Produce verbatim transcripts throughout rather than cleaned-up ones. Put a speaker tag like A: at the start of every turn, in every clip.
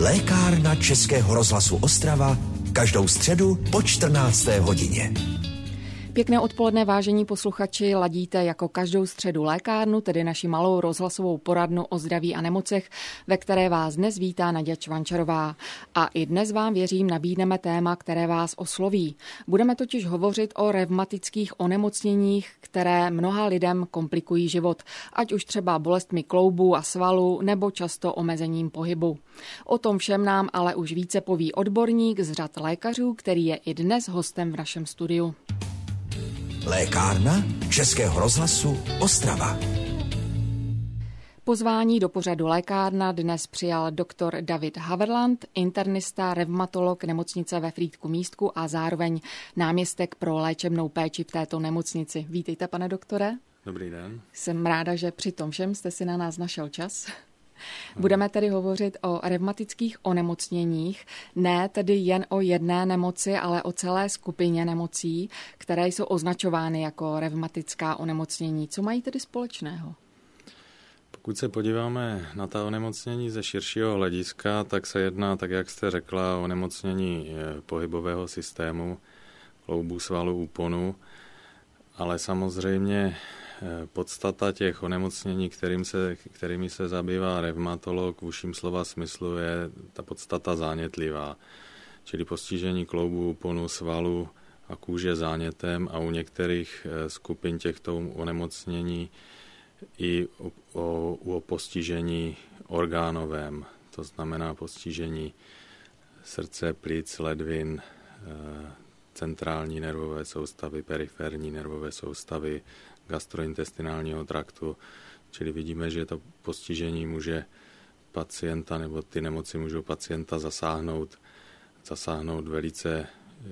A: Lékárna Českého rozhlasu Ostrava každou středu po čtrnácté hodině.
B: Pěkné odpoledne, vážení posluchači, ladíte jako každou středu lékárnu, tedy naši malou rozhlasovou poradnu o zdraví a nemocech, ve které vás dnes vítá Naďa Čvančarová. A i dnes vám, věřím, nabídneme téma, které vás osloví. Budeme totiž hovořit o revmatických onemocněních, které mnoha lidem komplikují život, ať už třeba bolestmi kloubů a svalů, nebo často omezením pohybu. O tom všem nám ale už více poví odborník z řad lékařů, který je i dnes hostem v našem studiu.
A: Lékárna Českého rozhlasu Ostrava.
B: Pozvání do pořadu Lékárna dnes přijal doktor David Haverland, internista, revmatolog nemocnice ve Frýdku-Místku a zároveň náměstek pro léčebnou péči v této nemocnici. Vítejte, pane doktore.
C: Dobrý den.
B: Jsem ráda, že při tom všem jste si na nás našel čas. Budeme tedy hovořit o revmatických onemocněních, ne tedy jen o jedné nemoci, ale o celé skupině nemocí, které jsou označovány jako revmatická onemocnění. Co mají tedy společného?
C: Pokud se podíváme na ta onemocnění ze širšího hlediska, tak se jedná, tak jak jste řekla, o onemocnění pohybového systému, kloubů, svalů, úponů, ale samozřejmě podstata těch onemocnění, kterým se, kterými se zabývá revmatolog v užším slova smyslu, je ta podstata zánětlivá, čili postižení kloubů, úponů, svalů a kůže zánětem a u některých skupin těchto onemocnění i u, o, u postižení orgánovém, to znamená postižení srdce, plic, ledvin, centrální nervové soustavy, periferní nervové soustavy, gastrointestinálního traktu, čili vidíme, že to postižení může pacienta nebo ty nemoci můžou pacienta zasáhnout, zasáhnout velice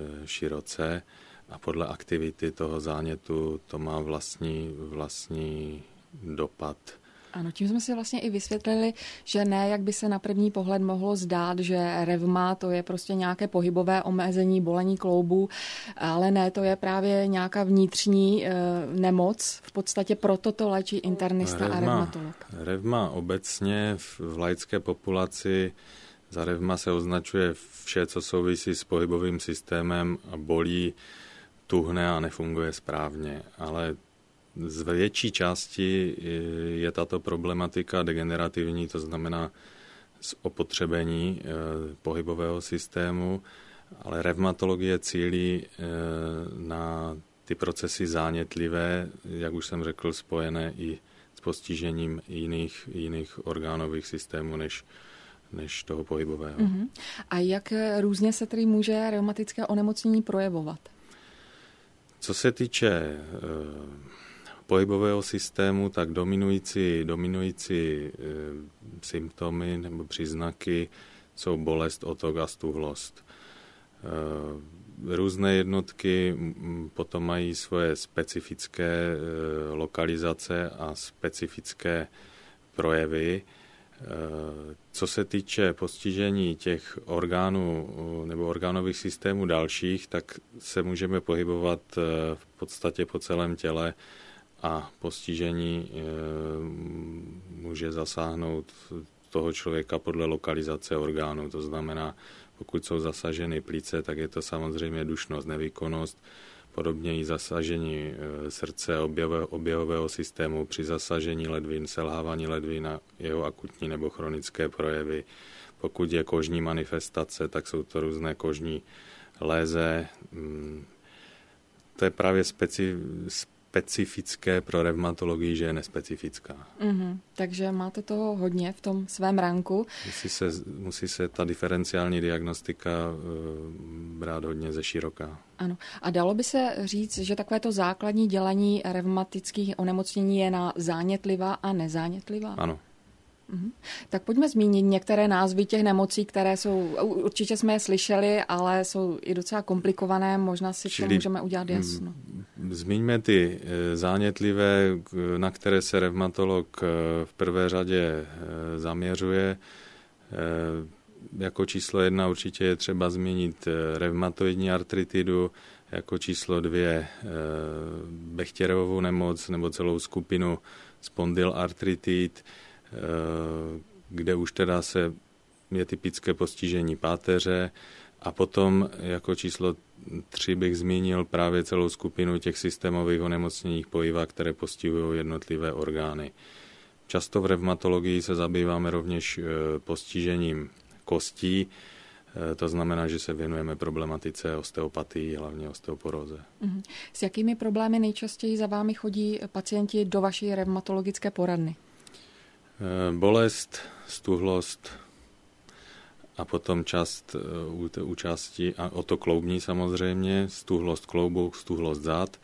C: široce a podle aktivity toho zánětu to má vlastní, vlastní dopad.
B: Ano, tím jsme si vlastně i vysvětlili, že ne, jak by se na první pohled mohlo zdát, že revma to je prostě nějaké pohybové omezení, bolení kloubů, ale ne, to je právě nějaká vnitřní e, nemoc. V podstatě proto to léčí internista revma, a revmatolog.
C: Revma obecně v laické populaci za revma se označuje vše, co souvisí s pohybovým systémem a bolí, tuhne a nefunguje správně, ale z větší části je tato problematika degenerativní, to znamená z opotřebení pohybového systému, ale revmatologie cílí na ty procesy zánětlivé, jak už jsem řekl, spojené i s postižením jiných, jiných orgánových systémů než, než toho pohybového.
B: Uh-huh. A jak různě se tedy může reumatické onemocnění projevovat?
C: Co se týče pohybového systému, tak dominující, dominující e, symptomy nebo příznaky jsou bolest, otok a stuhlost. E, různé jednotky m, potom mají svoje specifické e, lokalizace a specifické projevy. E, co se týče postižení těch orgánů nebo orgánových systémů dalších, tak se můžeme pohybovat e, v podstatě po celém těle a postižení e, může zasáhnout toho člověka podle lokalizace orgánů. To znamená, pokud jsou zasaženy plíce, tak je to samozřejmě dušnost, nevýkonnost. Podobně i zasažení e, srdce, oběhové, oběhového systému, při zasažení ledvin, selhávání ledvin a jeho akutní nebo chronické projevy. Pokud je kožní manifestace, tak jsou to různé kožní léze. To je právě specifické specifické pro revmatologii, že je nespecifická.
B: Mm-hmm. Takže máte toho hodně v tom svém ranku.
C: Musí se, musí se ta diferenciální diagnostika e, brát hodně ze široká.
B: Ano. A dalo by se říct, že takovéto základní dělení revmatických onemocnění je na zánětlivá a nezánětlivá?
C: Ano.
B: Mhm. Tak pojďme zmínit některé názvy těch nemocí, které jsou, určitě jsme je slyšeli, ale jsou i docela komplikované, možná si to můžeme udělat jasno.
C: Zmiňme ty zánětlivé, na které se revmatolog v prvé řadě zaměřuje. Jako číslo jedna určitě je třeba zmínit revmatoidní artritidu, jako číslo dvě Bechtěrovou nemoc nebo celou skupinu spondylartritid, kde už teda se je typické postižení páteře a potom jako číslo tři bych zmínil právě celou skupinu těch systémových onemocnění pojiva, které postihují jednotlivé orgány. Často v revmatologii se zabýváme rovněž postižením kostí, to znamená, že se věnujeme problematice osteopatii, hlavně osteoporóze.
B: S jakými problémy nejčastěji za vámi chodí pacienti do vaší revmatologické poradny?
C: Bolest, stuhlost a potom část u části, a o to kloubní samozřejmě, stuhlost kloubů, stuhlost zad.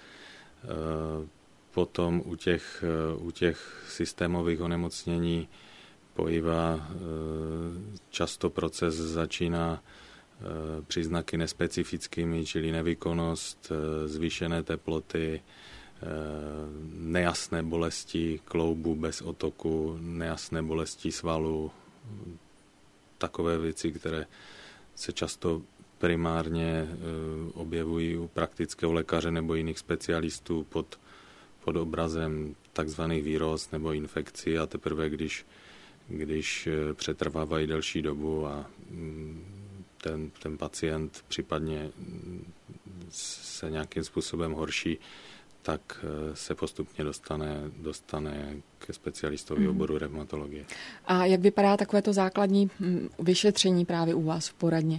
C: Potom u těch, u těch systémových onemocnění pojiva často proces začíná příznaky nespecifickými, čili nevýkonnost, zvýšené teploty, nejasné bolesti kloubu bez otoku, nejasné bolesti svalů, takové věci, které se často primárně objevují u praktického lékaře nebo jiných specialistů pod, pod obrazem takzvaných výroz nebo infekcí a teprve, když, když přetrvávají delší dobu a ten, ten pacient případně se nějakým způsobem horší, tak se postupně dostane, dostane ke specialistovi oboru revmatologie.
B: A jak vypadá takovéto základní vyšetření právě u vás v poradně?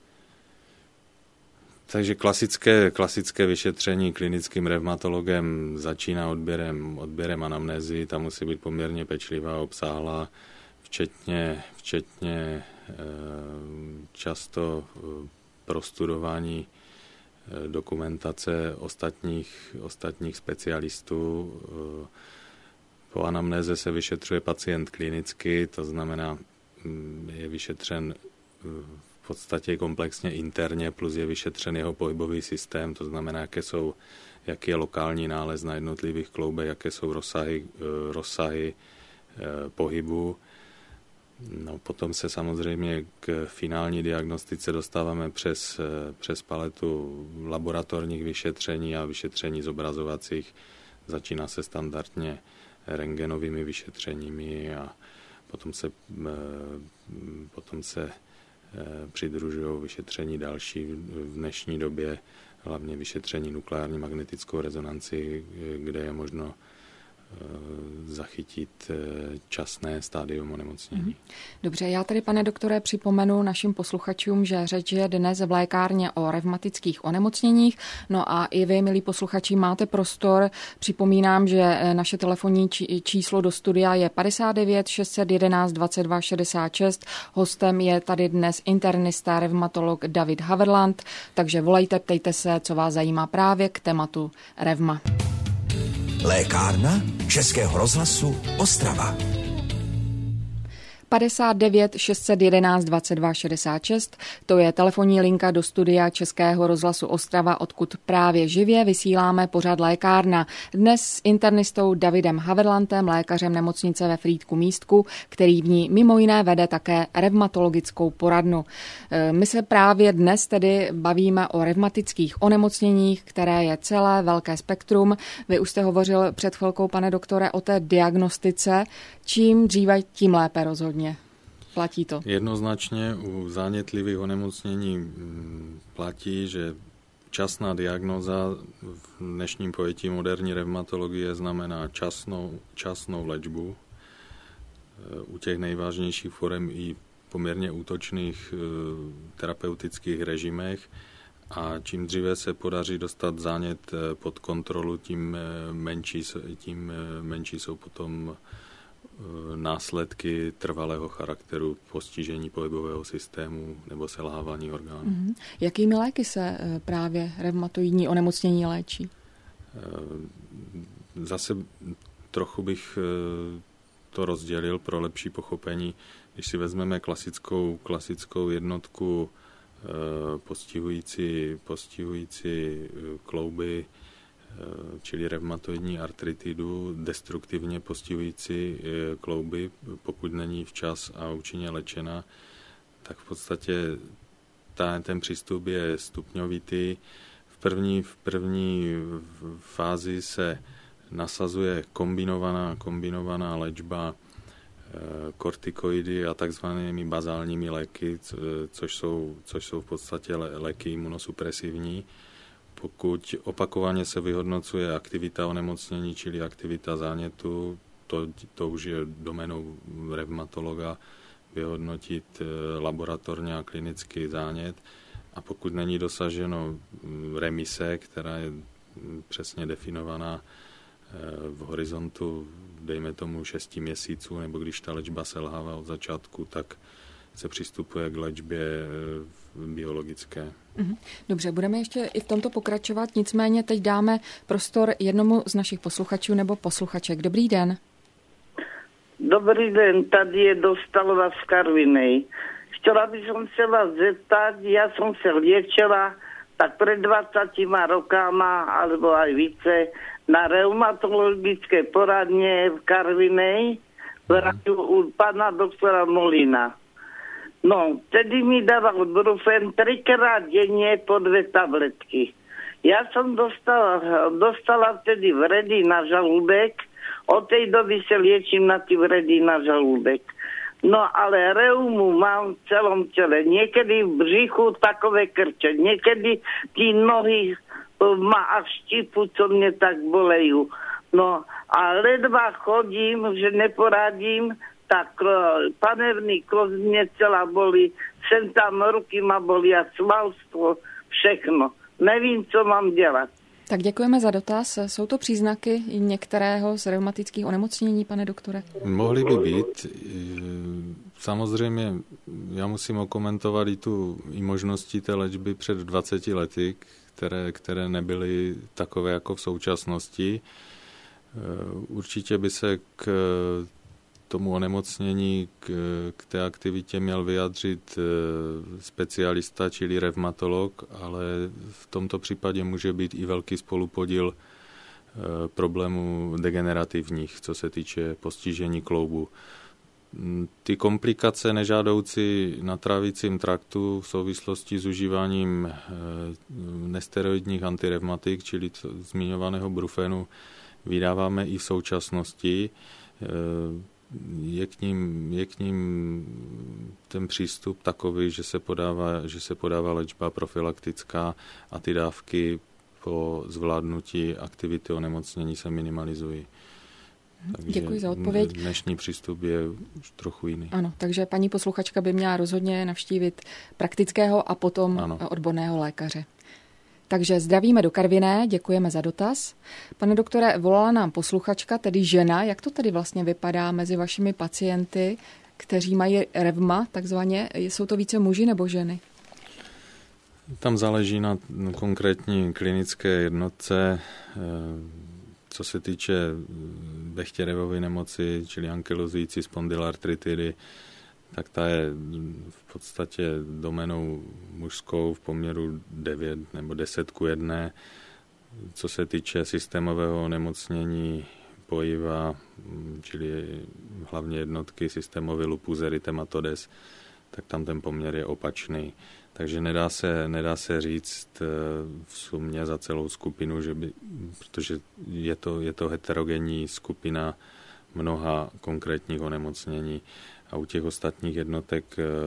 C: Takže klasické, klasické vyšetření klinickým revmatologem začíná odběrem, odběrem anamnézy, ta musí být poměrně pečlivá, obsáhlá, včetně, včetně často prostudování dokumentace ostatních, ostatních specialistů. Po anamnéze se vyšetřuje pacient klinicky, to znamená, je vyšetřen v podstatě komplexně interně, plus je vyšetřen jeho pohybový systém, to znamená, jaké jsou, jaký je lokální nález na jednotlivých kloubech, jaké jsou rozsahy, rozsahy pohybu. No, potom se samozřejmě k finální diagnostice dostáváme přes, přes paletu laboratorních vyšetření a vyšetření zobrazovacích. Začíná se standardně rentgenovými vyšetřeními a potom se, potom se přidružují vyšetření další v dnešní době, hlavně vyšetření nukleární magnetickou rezonanci, kde je možno zachytit časné stádium onemocnění.
B: Dobře, já tady, pane doktore, připomenu našim posluchačům, že řeč je dnes v lékárně o revmatických onemocněních. No a i vy, milí posluchači, máte prostor. Připomínám, že naše telefonní číslo do studia je padesát devět šest set jedenáct dvacet dva šedesát šest. Hostem je tady dnes internista, revmatolog David Haverland, takže volejte, ptejte se, co vás zajímá právě k tématu revma.
A: Lékárna Českého rozhlasu Ostrava.
B: padesát devět šest set jedenáct dvacet dva šedesát šest, to je telefonní linka do studia Českého rozhlasu Ostrava, odkud právě živě vysíláme pořad Lékárna. Dnes s internistou Davidem Haverlandem, lékařem nemocnice ve Frýdku Místku, který v ní mimo jiné vede také revmatologickou poradnu. My se právě dnes tedy bavíme o revmatických onemocněních, které je celé velké spektrum. Vy už jste hovořil před chvilkou, pane doktore, o té diagnostice. Čím dříve, tím lépe rozhodně. Platí to?
C: Jednoznačně u zánětlivých onemocnění platí, že časná diagnóza v dnešním pojetí moderní revmatologie znamená časnou, časnou léčbu. U těch nejvážnějších forem i poměrně útočných terapeutických režimech a čím dříve se podaří dostat zánět pod kontrolu, tím menší, tím menší jsou potom následky trvalého charakteru postižení pohybového systému nebo selhávání orgánů. Mm-hmm.
B: Jakými léky se právě revmatoidní onemocnění léčí?
C: Zase trochu bych to rozdělil pro lepší pochopení. Když si vezmeme klasickou, klasickou jednotku postihující, postihující klouby, čili revmatoidní artritidu, destruktivně postihující klouby, pokud není včas a účinně léčena, tak v podstatě ta, ten přístup je stupňovitý. V první, v první fázi se nasazuje kombinovaná, kombinovaná léčba kortikoidy a takzvanými bazálními léky, což jsou, což jsou v podstatě léky imunosupresivní. Pokud opakovaně se vyhodnocuje aktivita onemocnění, čili aktivita zánětu, to, to už je doménou revmatologa vyhodnotit laboratorně a klinický zánět. A pokud není dosaženo remise, která je přesně definovaná v horizontu, dejme tomu šesti měsíců, nebo když ta léčba selhává od začátku, tak se přistupuje k léčbě biologické.
B: Dobře, budeme ještě i v tomto pokračovat, nicméně teď dáme prostor jednomu z našich posluchačů nebo posluchaček. Dobrý den.
D: Dobrý den, tady je Dostalova z Karvinej. Chtěla bych se vás zeptat, já jsem se léčila tak před dvaceti rokama, alebo aj více, na reumatologické poradně v Karvinej, v radiu u pana doktora Molina. No, tedy mi dával brufen třikrát denně po dvě tabletky. Já jsem dostala, dostala vtedy vredy na žaludek, od té doby se léčím na ty vredy na žaludek. No ale reumu mám v celom těle. Někdy v břichu takové krče, někdy ty nohy má až štipu, co mě tak bolejí. No a ledva chodím, že neporadím, tak panevný kost mě celá bolí, sem tam ruky ma bolí a svalstvo, všechno. Nevím, co mám dělat.
B: Tak děkujeme za dotaz. Jsou to příznaky některého z reumatických onemocnění, pane doktore?
C: Mohly by být. Samozřejmě já musím okomentovat i tu i možnosti té léčby před dvaceti lety, které, které nebyly takové jako v současnosti. Určitě by se k tomu onemocnění, k, k té aktivitě měl vyjádřit specialista, čili revmatolog, ale v tomto případě může být i velký spolupodíl problémů degenerativních, co se týče postižení kloubu. Ty komplikace nežádoucí na trávicím traktu v souvislosti s užíváním nesteroidních antirevmatik, čili zmiňovaného brufenu, vydáváme i v současnosti. Je k ním, je k ním ten přístup takový, že se podává, že se podává léčba profilaktická a ty dávky po zvládnutí aktivity onemocnění se minimalizují. Takže
B: děkuji za odpověď.
C: Dnešní přístup je už trochu jiný.
B: Ano, takže paní posluchačka by měla rozhodně navštívit praktického a potom ano. odborného lékaře. Takže zdravíme do Karviné, děkujeme za dotaz. Pane doktore, volala nám posluchačka, tedy žena. Jak to tedy vlastně vypadá mezi vašimi pacienty, kteří mají revma, takzvaně? Jsou to více muži nebo ženy?
C: Tam záleží na konkrétní klinické jednotce. Co se týče Bechterevovy nemoci, čili ankylozující spondylartritidy, tak ta je v podstatě doménou mužskou v poměru devět nebo deset ku jedné. Co se týče systémového onemocnění pojiva, čili hlavně jednotky systémový lupus erythematodes, tak tam ten poměr je opačný. Takže nedá se, nedá se říct v sumě za celou skupinu, že by, protože je to, je to heterogenní skupina mnoha konkrétních onemocnění. A u těch ostatních jednotek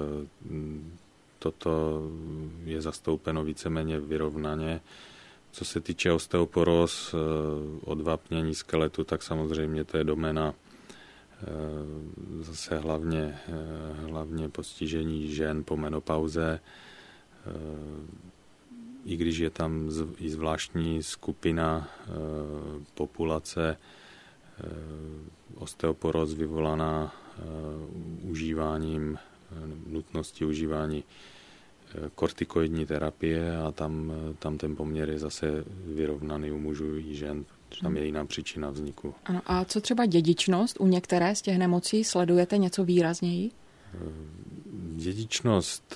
C: toto je zastoupeno víceméně vyrovnaně. Co se týče osteoporóz, odvápnění skeletu, tak samozřejmě to je doména zase hlavně, hlavně postižení žen po menopauze. I když je tam i zvláštní skupina populace osteoporóz vyvolaná užíváním, nutnosti užívání kortikoidní terapie a tam, tam ten poměr je zase vyrovnaný u mužů i žen. Tam je jiná příčina vzniku.
B: Ano, a co třeba dědičnost? U některé z těch nemocí sledujete něco výrazněji?
C: Dědičnost,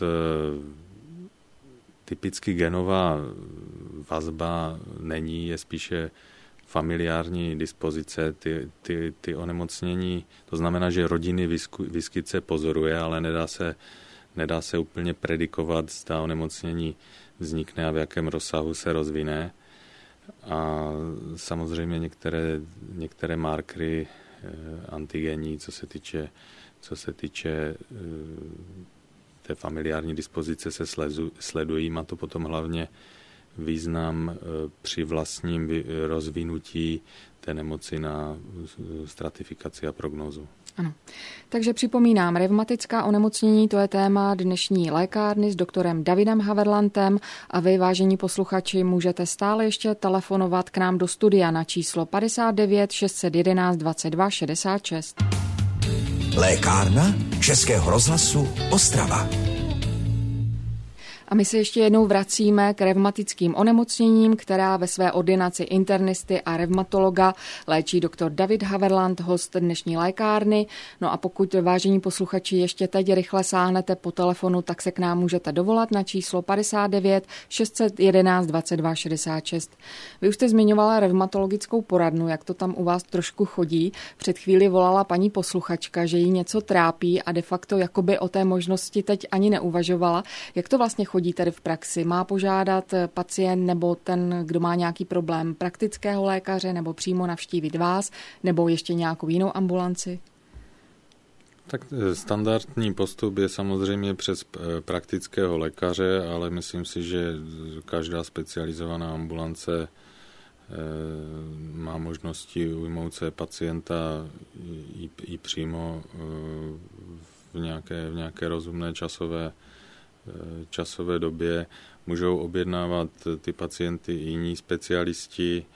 C: typicky genová vazba není, je spíše familiární dispozice, ty, ty, ty onemocnění, to znamená, že rodiny výskyt se pozoruje, ale nedá se, nedá se úplně predikovat, zda onemocnění vznikne a v jakém rozsahu se rozvine. A samozřejmě některé, některé markery antigenní, co se týče, co se týče té familiární dispozice se sledují. Má to potom hlavně význam při vlastním rozvinutí té nemoci na stratifikaci a prognózu.
B: Ano. Takže připomínám, revmatická onemocnění, to je téma dnešní lékárny s doktorem Davidem Haverlandem a vy, vážení posluchači, můžete stále ještě telefonovat k nám do studia na číslo padesát devět šest set jedenáct dvacet dva šedesát šest.
A: Lékárna Českého rozhlasu Ostrava.
B: A my se ještě jednou vracíme k revmatickým onemocněním, která ve své ordinaci internisty a revmatologa léčí doktor David Haverland, host dnešní lékárny. No a pokud, vážení posluchači, ještě teď rychle sáhnete po telefonu, tak se k nám můžete dovolat na číslo padesát devět šest set jedenáct dvacet dva šedesát šest. Vy už jste zmiňovala revmatologickou poradnu, jak to tam u vás trošku chodí. Před chvíli volala paní posluchačka, že jí něco trápí a de facto jakoby o té možnosti teď ani neuvažovala. Jak to vlastně chodí tady v praxi? Má požádat pacient nebo ten, kdo má nějaký problém, praktického lékaře nebo přímo navštívit vás nebo ještě nějakou jinou ambulanci?
C: Tak standardní postup je samozřejmě přes praktického lékaře, ale myslím si, že každá specializovaná ambulance má možnosti ujmout se pacienta i, i přímo v nějaké, v nějaké rozumné časové časové době. Můžou objednávat ty pacienty i jiní specialisti.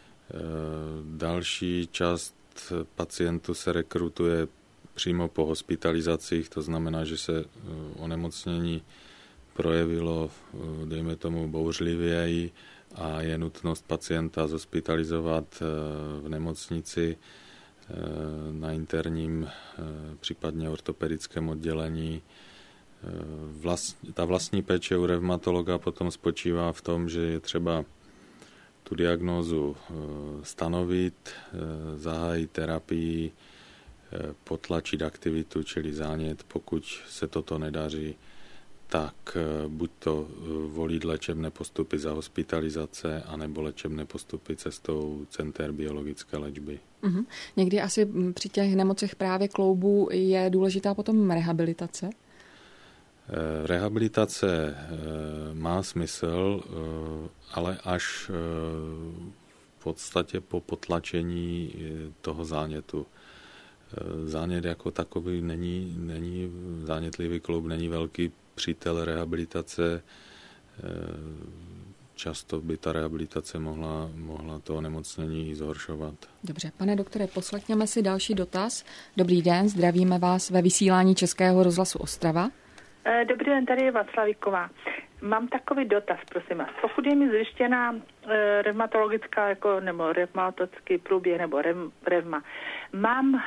C: Další část pacientů se rekrutuje přímo po hospitalizacích, to znamená, že se onemocnění projevilo, dejme tomu, bouřlivěji a je nutnost pacienta zhospitalizovat v nemocnici na interním, případně ortopedickém oddělení. Vlast, ta vlastní péče u revmatologa potom spočívá v tom, že je třeba tu diagnózu stanovit, zahájit terapii, potlačit aktivitu, čili zánět. Pokud se toto nedaří, tak buď to volit léčebné postupy za hospitalizace, anebo léčebné postupy cestou center biologické léčby.
B: Mm-hmm. Někdy asi při těch nemocech právě kloubů je důležitá potom rehabilitace?
C: Rehabilitace má smysl, ale až v podstatě po potlačení toho zánětu. Zánět jako takový není, není zánětlivý kloub není velký přítel rehabilitace. Často by ta rehabilitace mohla, mohla to onemocnění zhoršovat.
B: Dobře, pane doktore, poslechněme si další dotaz. Dobrý den, zdravíme vás ve vysílání Českého rozhlasu Ostrava.
E: Dobrý den, tady je Václavíková. Mám takový dotaz, prosím vás. Pokud je mi zjištěná e, revmatologická jako, nebo revmatocký průběh nebo rev, revma, mám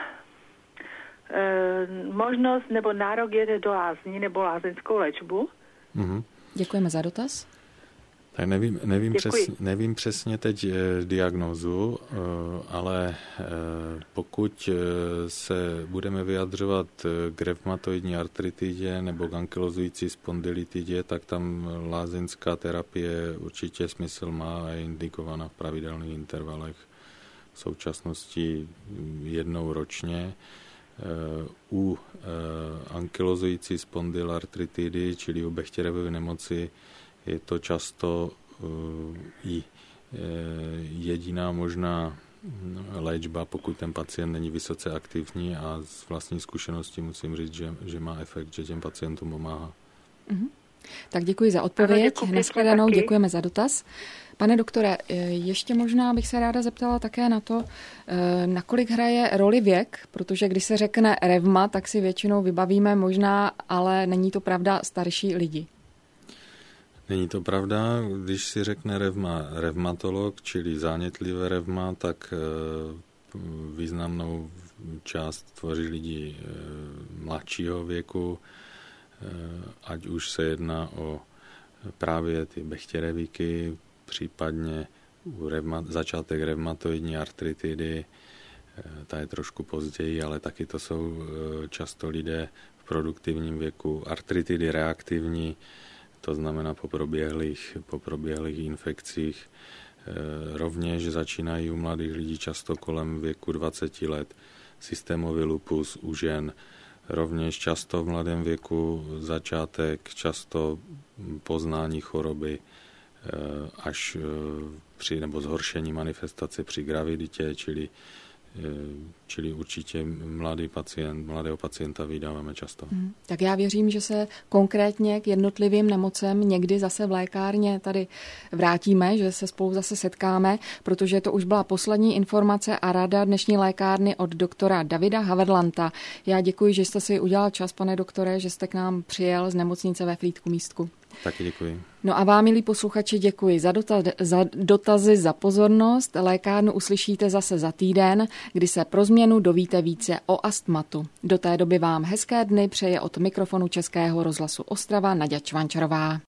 E: e, možnost nebo nárok jet do lázní nebo lázeňskou léčbu?
C: Mm-hmm.
B: Děkujeme za dotaz.
C: Tak nevím, nevím, přes, nevím přesně teď eh, diagnózu, eh, ale eh, pokud eh, se budeme vyjadřovat eh, k revmatoidní artritidě nebo k ankylozující spondylitidě, tak tam lázeňská terapie určitě smysl má a je indikovaná v pravidelných intervalech. V současnosti jednou ročně. Eh, u eh, ankylozující spondylartritidy, čili u Bechterevovy nemoci, je to často uh, i uh, jediná možná léčba, pokud ten pacient není vysoce aktivní, a z vlastní zkušenosti musím říct, že, že má efekt, že těm pacientům pomáhá.
B: Mm-hmm. Tak děkuji za odpověď. Nashledanou, děkujeme za dotaz. Pane doktore, ještě možná bych se ráda zeptala také na to, nakolik hraje roli věk, protože když se řekne revma, tak si většinou vybavíme možná, ale není to pravda, starší lidi.
C: Není to pravda, když si řekne revma, revmatolog, čili zánětlivé revma, tak významnou část tvoří lidi mladšího věku, ať už se jedná o právě ty Bechterevíky, případně u revma, začátek revmatoidní artritidy, ta je trošku později, ale taky to jsou často lidé v produktivním věku, artritidy reaktivní, to znamená po proběhlých, po proběhlých infekcích. Rovněž začínají u mladých lidí často kolem věku dvacet let. systémový lupus u žen. Rovněž často v mladém věku začátek, často poznání choroby až při, nebo zhoršení manifestace při graviditě, čili Čili určitě mladý pacient, mladého pacienta vydáváme často.
B: Hmm. Tak já věřím, že se konkrétně k jednotlivým nemocem někdy zase v lékárně tady vrátíme, že se spolu zase setkáme, protože to už byla poslední informace a rada dnešní lékárny od doktora Davida Haverlanta. Já děkuji, že jste si udělal čas, pane doktore, že jste k nám přijel z nemocnice ve Frýdku-Místku.
C: Taky děkuji.
B: No a vám, milí posluchači, děkuji za, dotaz, za dotazy, za pozornost. Lékárnu uslyšíte zase za týden, kdy se pro změnu dovíte více o astmatu. Do té doby vám hezké dny přeje od mikrofonu Českého rozhlasu Ostrava Naďa Čvančarová.